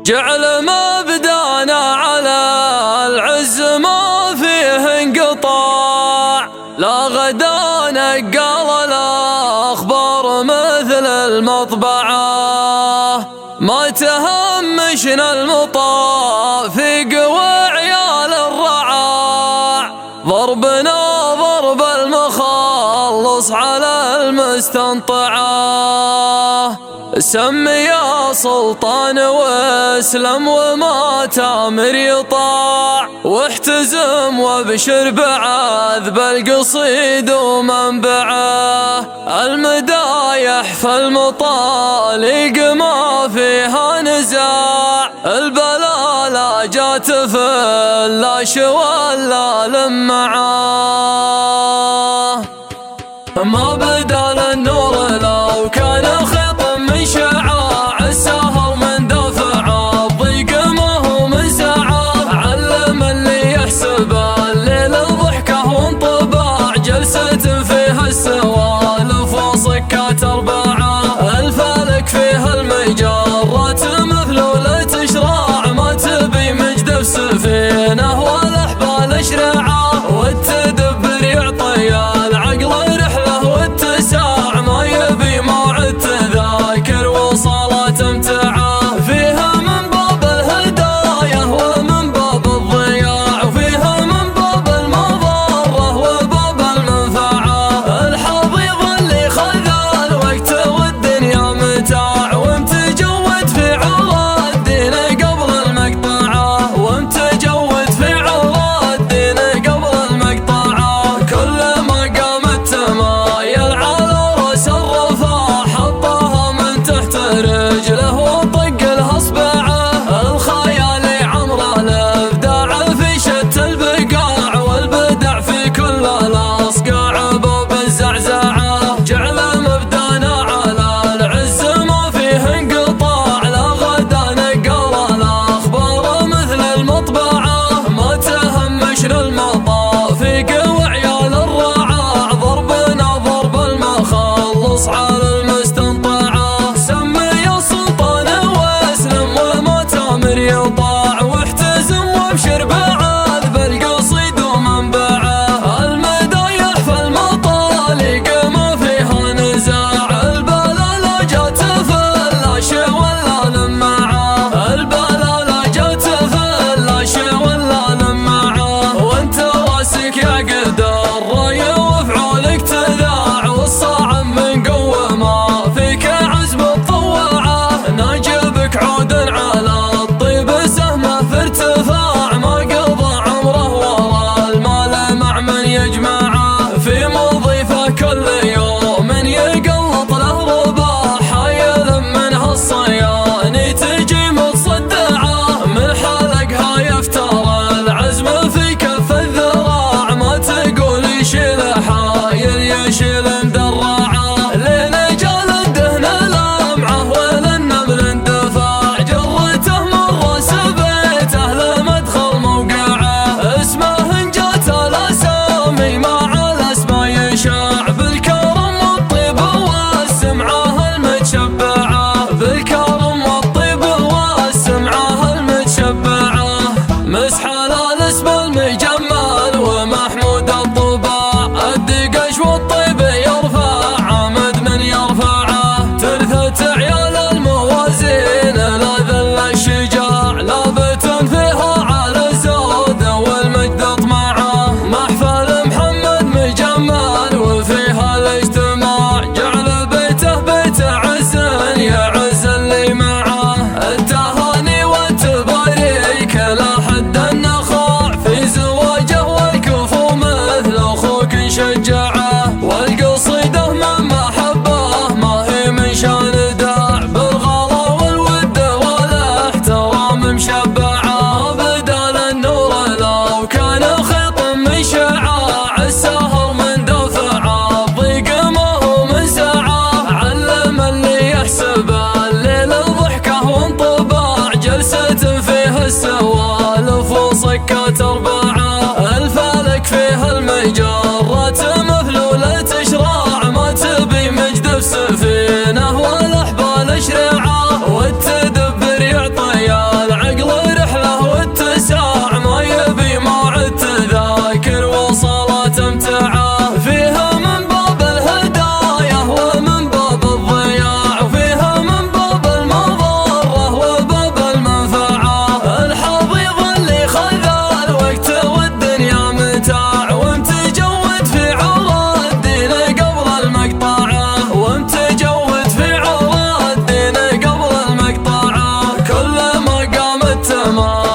جعل مبدانا على العز ما فيه انقطاع، لا غدا نقال الأخبار مثل المطبعة، ما تهمشنا المطافق وعيال الرعاع، ضربنا ضرب المخلص على المستنطعة. سم يا سلطان واسلم وما تامر يطاع، واحتزم وابشر بعذب القصيد ومنبعه، المدايح فالمطالق ما فيها نزاع، البلا لا جات فلاش ولا لمعاه. ما بدال النور لو كان خيط من شعاع، السهر من دفع الضيق ما هو من ساعة، علم اللي يحسب الليل ضحكه وانطباع، جلسة فيها السوالف وصكات أربعة، الفلك فيها المجرات مفلولة شراع، ما تبي مجدف سفينة والأحبال شرعة، والتدبر يعطي العقل رحلة واتساع، ما يبي موعد تذاكر وصالات امتعة، فيها من باب الهدايا ومن باب الضياع، وفيها من باب المضرة وباب المنفعة، الحضيض اللي خذا الوقت والدنيا متاع، ومتجود في عرى الدين قبل المقطعة، ومتجود في عرى الدين قبل المقطعة، كل ما قامت تمايل على راس الرفاع، حطها من تحت رجله وطق لها اصبعه، الخيال عمره الابداع في شتى البقاع، والبدع في كل الاصقاع باب الزعزعه، جعل مبدانا على العز ما فيه انقطاع، لا غدا نقال الاخبار مثل المطبعه، ما تهمشنا المطافق وعيال الرعاع، ضربنا ضرب المخلص على المستنطعه. سم يا سلطان واسلم وما تامر يطاع، واحتزم وابشر بعذب القصيد ومنبعه، المدايح فالمطالق ما فيها نزاع، البلا لا جات فلاش ولا لمعه، البلا لا جات فلاش ولا لمعه، وانت راسك يا قد الراي وفعولك تذاع، والصاعم من قوه ما فيك عزم الطواعه، ناجبك عود على الطيب سهمه في ارتفاع، ما قضى عمره ورا المال مع من يجمعه، في مضيفه كل يوم يقلط له رباح، حايل منها الصياني تجي متصدعه، من حلقها يفتر العزم في كف الذراع، ما تقول يشيل حايل يشيل مدرعه، لين جال الدهن لمعه وللنمل اندفاع، جرته من راس بيته لمدخل موقعه، اسمه ان جات الاسامي مع الاسماء يشاع، بالكرم والطيب والسمعه المتشبعه، بالكرم والطيب والسمعه المتشبعه، مسحل الاسم المجمل ومحمود الطباع، الدقش والطيب يرفع عمد من يرفعه، ترثة عيال الموازين لا ذل الشجاع، لابت فيها على الزود والمجد اطمعه، محفل محمد مجمل وفيها الاجتماع، جعل بيته بيت عز يعز اللي معه، التهاني والتباريك لا حد النخاع، في زواجه والكفو مثل اخوك شجعه، والقصيده من محبه ما هي من شان داع، بالغلا والود والاحترام مشبعه، بدال النور لو كان خيط من شعاع، السهر من دفع الضيق ما هو من ساعه، علم اللي يحسب الليل ضحكه وانطباع، جلسة فيها السوالف وصكات أربعة، الفلك فيها المجرات مفلولة شراع، ما تبي مجدف سفينة والأحبال شرعة، والتدبر يعطي السما.